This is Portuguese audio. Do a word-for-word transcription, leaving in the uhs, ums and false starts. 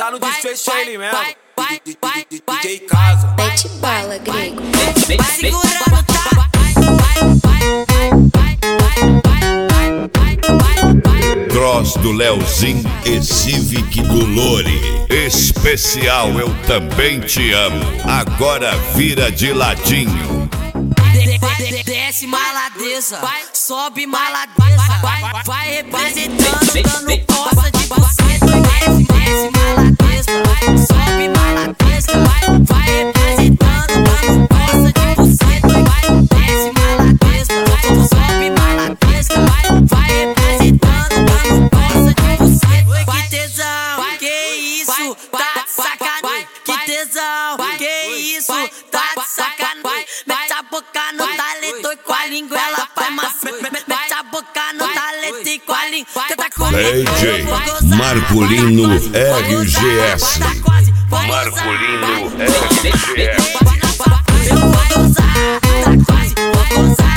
tá no desfecho ele mesmo. D J Casa. Mete bala, grego. Vai segurando, tá? Cross do Leozinho e Civic do Lore. Especial Eu Também Te Amo. Agora vira de ladinho. Desce maladeza, sobe maladeza, vai, vai representando, dando coça de buceta. Desce, desce maladeza, sobe maladeza, vai, vai representando, dando coça de buceta. Desce maladeza, sobe maladeza, vai, vai representando, dando coça de buceta. Que tesão, que isso, tá de sacanagem. Que tesão, que isso, tá de sacanagem. Mete a boca no talento e com a língua ela faz macio. Mete a boca no talento e com a língua canta comigo. D J Marcolino R G S. Marcolino R G S. Eu vou gozar, tá quase, vou gozar.